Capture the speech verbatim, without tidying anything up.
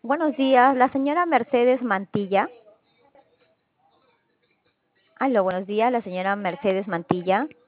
Buenos días, la señora Mercedes Mantilla. Aló, buenos días, la señora Mercedes Mantilla.